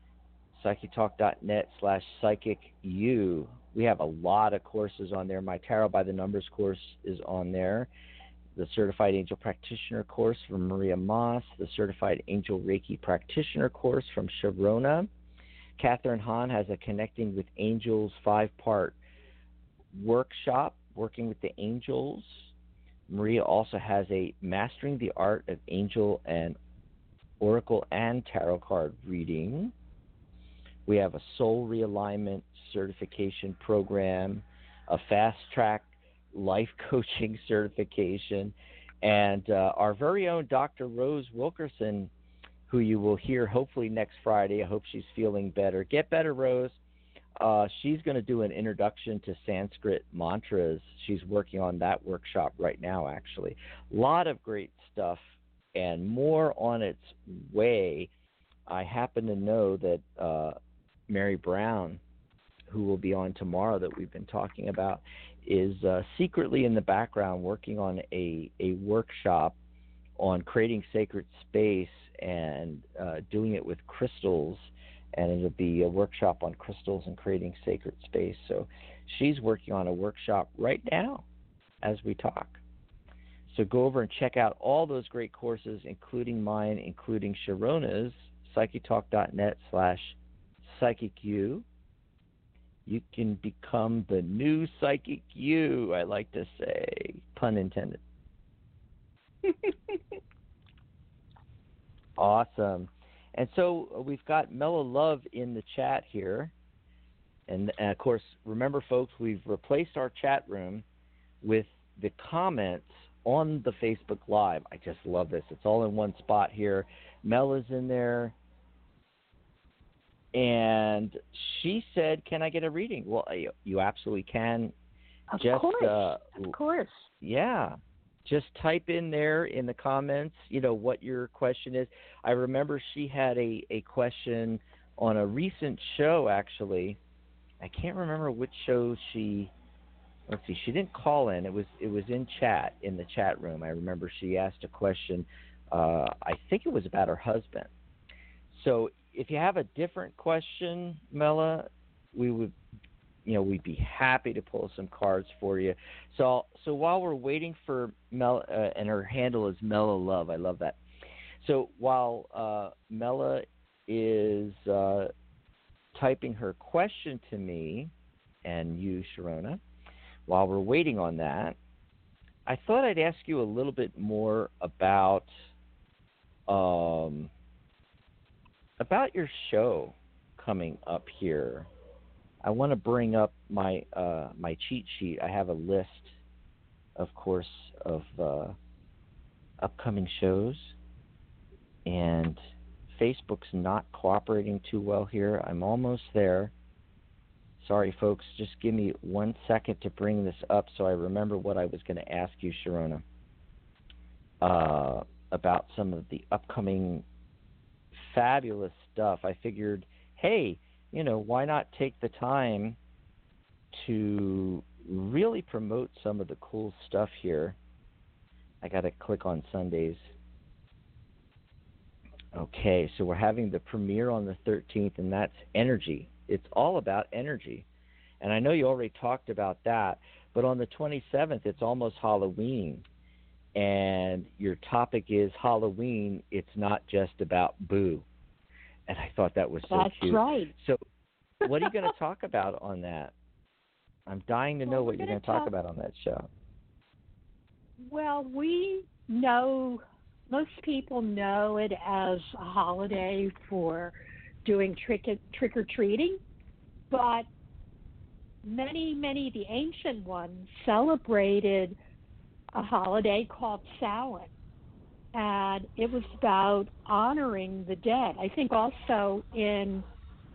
psychictalk.net/psychic U. We have a lot of courses on there. My Tarot by the Numbers course is on there. The Certified Angel Practitioner course from Maria Moss. The Certified Angel Reiki Practitioner course from Sharona. Catherine Hahn has a Connecting with Angels 5-part workshop, Working with the Angels. Maria also has a Mastering the Art of Angel and Oracle and Tarot card reading. We have a Soul Realignment certification program, a Fast Track life coaching certification, and our very own Dr. Rose Wilkerson, who you will hear hopefully next Friday. I hope she's feeling better. Get better, Rose. She's going to do an introduction to Sanskrit mantras. She's working on that workshop right now, actually. A lot of great stuff and more on its way. I happen to know that Mary Brown, who will be on tomorrow that we've been talking about, is secretly in the background working on a workshop on creating sacred space and doing it with crystals, and it'll be a workshop on crystals and creating sacred space. So she's working on a workshop right now as we talk. So go over and check out all those great courses, including mine, including Sharona's, psychictalk.net/psychicu. You can become the new Psychic You, I like to say. Pun intended. Awesome. And so we've got Mela Love in the chat here. And of course, remember, folks, we've replaced our chat room with the comments on the Facebook Live. I just love this. It's all in one spot here. Mela's in there. And she said, can I get a reading? Well, you absolutely can. Of course. Yeah. Just type in there in the comments, what your question is. I remember she had a question on a recent show, actually. I can't remember which show she didn't call in. It was in chat, in the chat room. I remember she asked a question. I think it was about her husband. So if you have a different question, Mela, we'd be happy to pull some cards for you. So while we're waiting for Mela, and her handle is Mela Love. I love that. So while Mela is typing her question to me and you, Sharona, while we're waiting on that, I thought I'd ask you a little bit more about your show coming up here. I want to bring up my cheat sheet. I have a list, of course, of upcoming shows, and Facebook's not cooperating too well here. I'm almost there. Sorry, folks. Just give me 1 second to bring this up so I remember what I was going to ask you, Sharona, about some of the upcoming fabulous stuff. I figured, hey, why not take the time to really promote some of the cool stuff here. I got to click on Sundays. Okay, so we're having the premiere on the 13th, and that's energy. It's all about energy. And I know you already talked about that, but on the 27th, it's almost Halloween. And your topic is Halloween. It's not just about boo. And I thought that was so That's cute. That's right. So what are you going to talk about on that? I'm dying to know what you're going to talk about on that show. Well, we know most people know it as a holiday for doing trick or treating, but many of the ancient ones celebrated a holiday called Samhain, and it was about honoring the dead. I think also in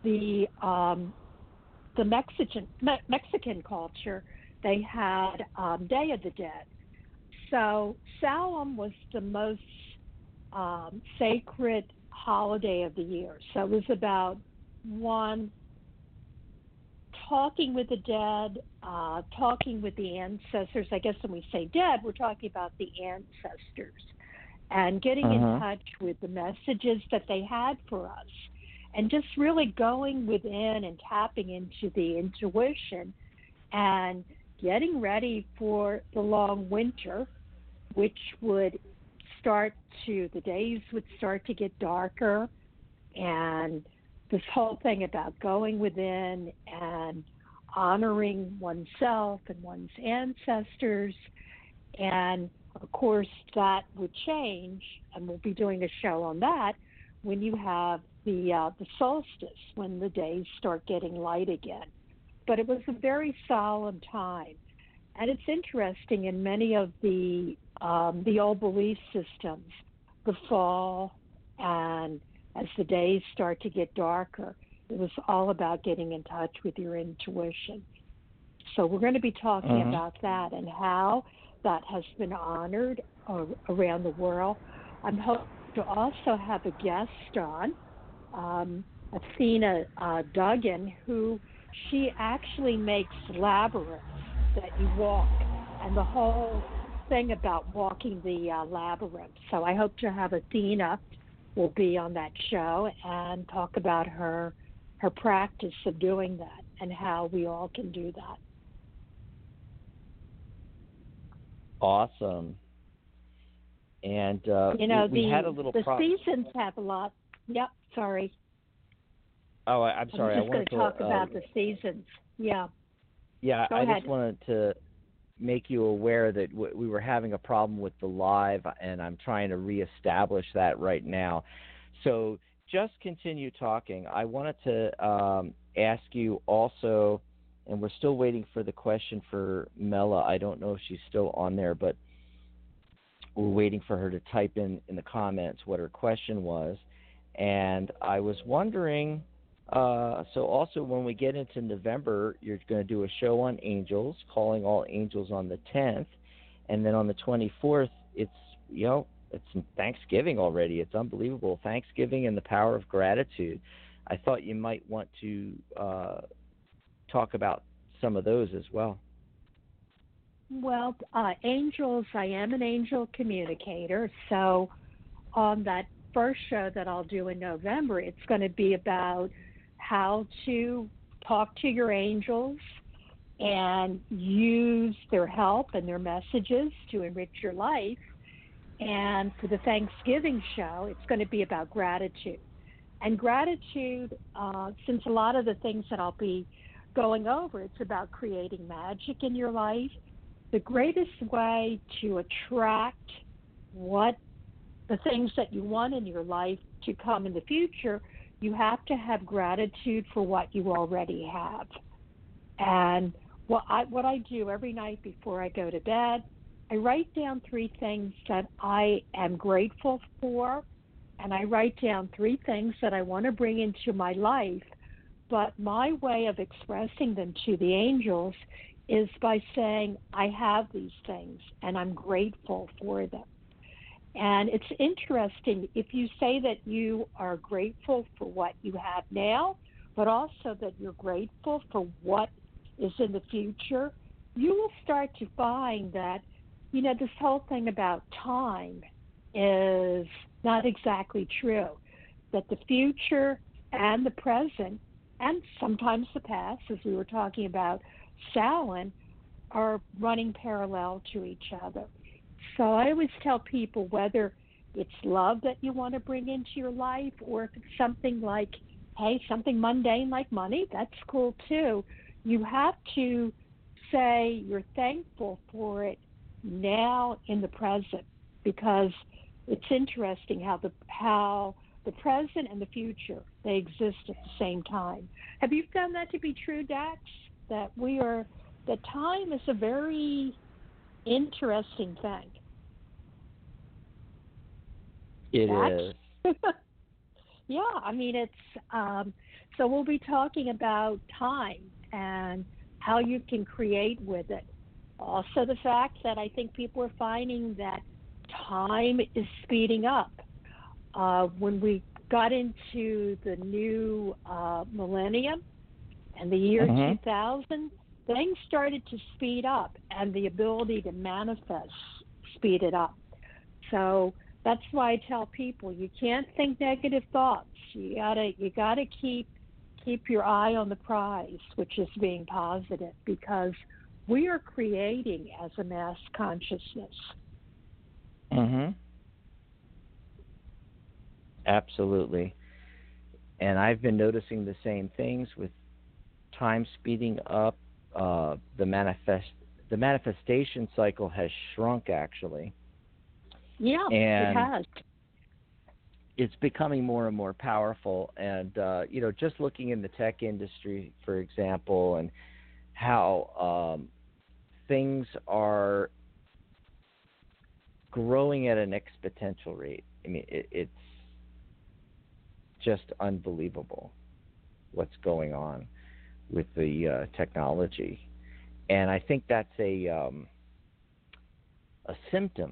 the Mexican culture, they had Day of the Dead. So Samhain was the most sacred holiday of the year. So it was about one talking with the dead, talking with the ancestors. I guess when we say dead, we're talking about the ancestors and getting in touch with the messages that they had for us, and just really going within and tapping into the intuition and getting ready for the long winter, which would the days would start to get darker, and this whole thing about going within and honoring oneself and one's ancestors. And of course that would change, and we'll be doing a show on that when you have the solstice, when the days start getting light again. But it was a very solemn time. And it's interesting, in many of the old belief systems, the fall, and as the days start to get darker, it was all about getting in touch with your intuition. So we're going to be talking about that and how that has been honored around the world. I'm hoping to also have a guest on, Athena Duggan, who she actually makes labyrinths that you walk, and the whole thing about walking the labyrinth. So I hope to have Athena will be on that show and talk about her practice of doing that and how we all can do that. Awesome. And we had a little the seasons have a lot. Yep, sorry. Oh, I'm sorry. I'm just going to talk about the seasons. Yeah. Yeah, Go I ahead. just wanted to make you aware that we were having a problem with the live, and I'm trying to reestablish that right now. So just continue talking. I wanted to ask you also, and we're still waiting for the question for Mela. I don't know if she's still on there, but we're waiting for her to type in the comments what her question was. And I was wondering, so also when we get into November, you're going to do a show on angels, calling all angels on the 10th. And then on the 24th, it's Thanksgiving already. It's unbelievable. Thanksgiving and the power of gratitude. I thought you might want to talk about some of those as well. Well, angels, I am an angel communicator. So on that first show that I'll do in November, it's going to be about how to talk to your angels and use their help and their messages to enrich your life. And for the Thanksgiving show, it's going to be about gratitude. And gratitude, since a lot of the things that I'll be going over, it's about creating magic in your life. The greatest way to attract the things that you want in your life to come in the future, you have to have gratitude for what you already have. And what I do every night before I go to bed, I write down 3 things that I am grateful for, and I write down 3 things that I want to bring into my life. But my way of expressing them to the angels is by saying, I have these things, and I'm grateful for them. And it's interesting, if you say that you are grateful for what you have now, but also that you're grateful for what is in the future, you will start to find that, this whole thing about time is not exactly true, that the future and the present, and sometimes the past, as we were talking about Samhain, are running parallel to each other. So I always tell people, whether it's love that you want to bring into your life, or if it's something like, something mundane like money, that's cool too. You have to say you're thankful for it now in the present, because it's interesting how the present and the future, they exist at the same time. Have you found that to be true, Dax? That time is a very interesting thing. It Dax? is. Yeah, I mean, so we'll be talking about time and how you can create with it. Also, the fact that I think people are finding that time is speeding up. When we got into the new millennium and the year 2000, things started to speed up, and the ability to manifest speeded up. So that's why I tell people you can't think negative thoughts. You gotta keep your eye on the prize, which is being positive, because we are creating as a mass consciousness. Absolutely. And I've been noticing the same things with time speeding up. The manifestation cycle has shrunk, actually. Yeah, and it has. It's becoming more and more powerful. And just looking in the tech industry, for example, and how things are growing at an exponential rate. I mean, it's just unbelievable what's going on with the technology. And I think that's a symptom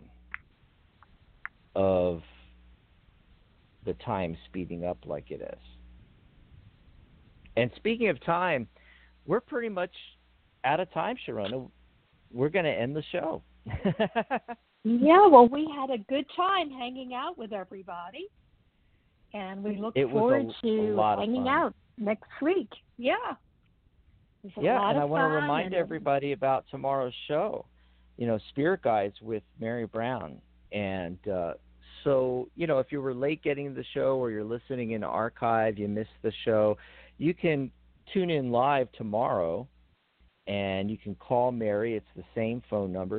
of the time speeding up like it is. And speaking of time, we're pretty much out of time, Sharona. We're going to end the show. Yeah, well, we had a good time hanging out with everybody, and we look forward to hanging out next week. Yeah. Yeah, and I want to remind everybody about tomorrow's show, Spirit Guides with Mary Brown. And so, if you were late getting the show or you're listening in archive, you missed the show, you can tune in live tomorrow, and you can call Mary. It's the same phone number,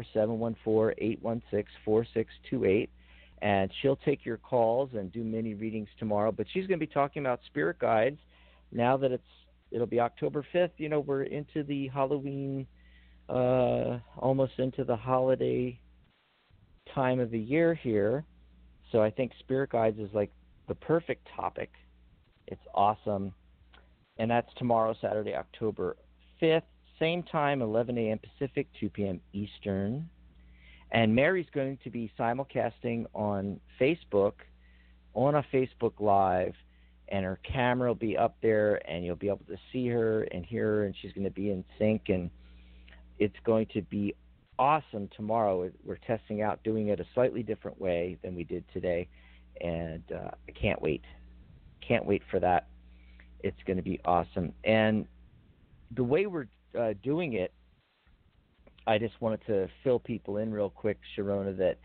714-816-4628, and she'll take your calls and do mini readings tomorrow. But she's going to be talking about Spirit Guides now that it'll be October 5th. We're into the Halloween, almost into the holiday time of the year here. So I think Spirit Guides is like the perfect topic. It's awesome. And that's tomorrow, Saturday, October 5th. Same time, 11 a.m. Pacific, 2 p.m. Eastern. And Mary's going to be simulcasting on Facebook, on a Facebook Live, and her camera will be up there, and you'll be able to see her and hear her, and she's going to be in sync, and it's going to be awesome tomorrow. We're testing out doing it a slightly different way than we did today, and I can't wait. Can't wait for that. It's going to be awesome. And the way we're doing it, I just wanted to fill people in real quick, Sharona, that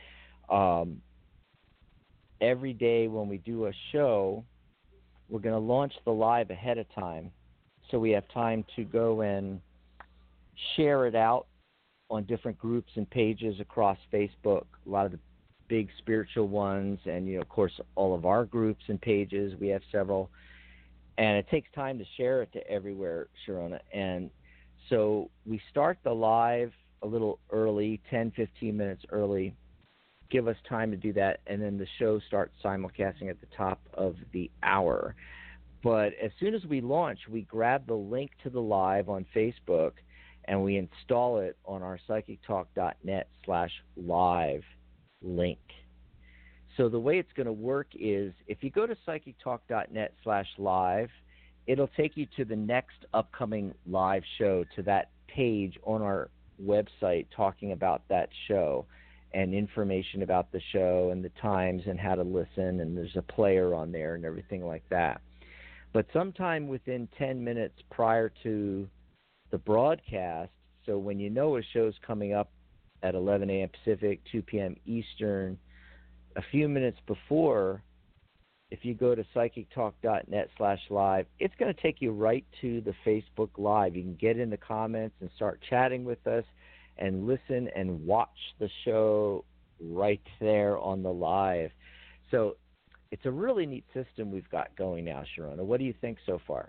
every day when we do a show, we're going to launch the live ahead of time, so we have time to go and share it out on different groups and pages across Facebook, a lot of the big spiritual ones, and, of course, all of our groups and pages. We have several, and it takes time to share it to everywhere, Sharona. And so we start the live a little early, 10, 15 minutes early, give us time to do that, and then the show starts simulcasting at the top of the hour. But as soon as we launch, we grab the link to the live on Facebook, and we install it on our psychictalk.net/live link. So the way it's going to work is if you go to psychictalk.net/live, it'll take you to the next upcoming live show, to that page on our website talking about that show and information about the show and the times and how to listen, and there's a player on there and everything like that. But sometime within 10 minutes prior to the broadcast, so when you know a show's coming up at 11 a.m. Pacific, 2 p.m. Eastern, a few minutes before, if you go to psychictalk.net/live, it's going to take you right to the Facebook Live. You can get in the comments and start chatting with us and listen and watch the show right there on the live. So it's a really neat system we've got going now, Sharona. What do you think so far?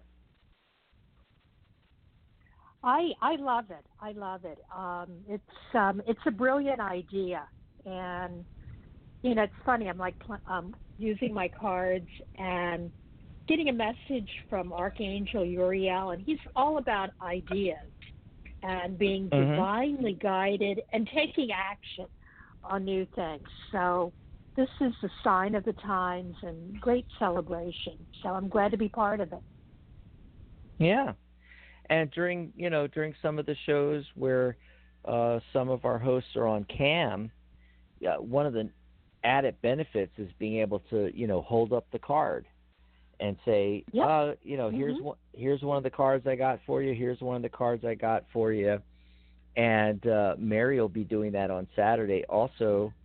I love it. I love it. It's a brilliant idea, and it's funny. I'm like using my cards and getting a message from Archangel Uriel, and he's all about ideas and being divinely guided and taking action on new things. So this is the sign of the times and great celebration. So I'm glad to be part of it. Yeah. And during some of the shows where some of our hosts are on cam, one of the added benefits is being able to, hold up the card and say, here's one of the cards I got for you. Here's one of the cards I got for you. And Mary will be doing that on Saturday. Also,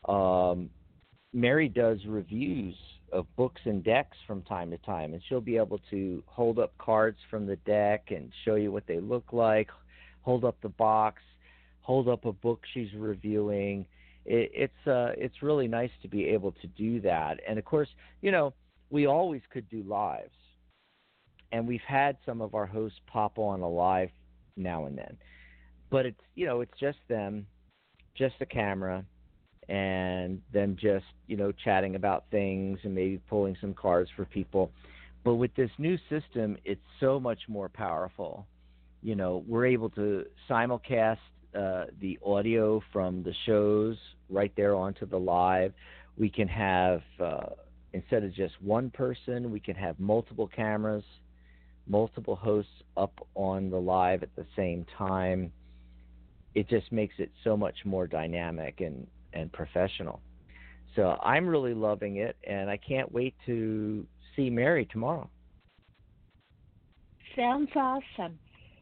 Mary does reviews of books and decks from time to time, and she'll be able to hold up cards from the deck and show you what they look like, hold up the box, hold up a book she's reviewing. It's really nice to be able to do that. And of course, we always could do lives, and we've had some of our hosts pop on a live now and then, but it's just them, just the camera, and them just, chatting about things and maybe pulling some cards for people. But with this new system, it's so much more powerful. We're able to simulcast the audio from the shows right there onto the live. We can have, instead of just one person, we can have multiple cameras, multiple hosts up on the live at the same time. It just makes it so much more dynamic and professional. So I'm really loving it, and I can't wait to see Mary tomorrow. Sounds awesome.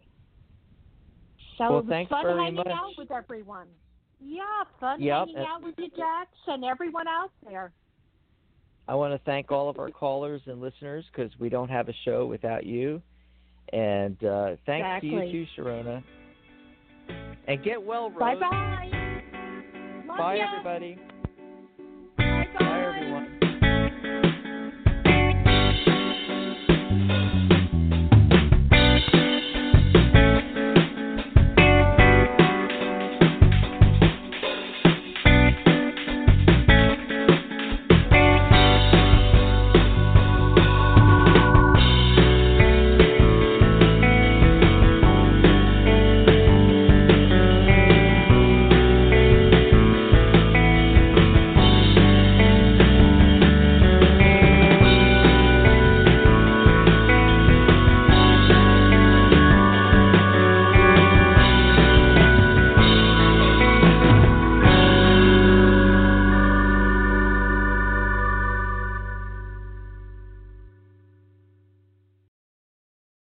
So well, it was thanks fun very hanging much. out with everyone. Yeah, fun hanging out with you, Jax, and everyone out there. I want to thank all of our callers and listeners, because we don't have a show without you. And thanks to you too, Sharona. And get well, Rose. Bye-bye. Bye, everybody.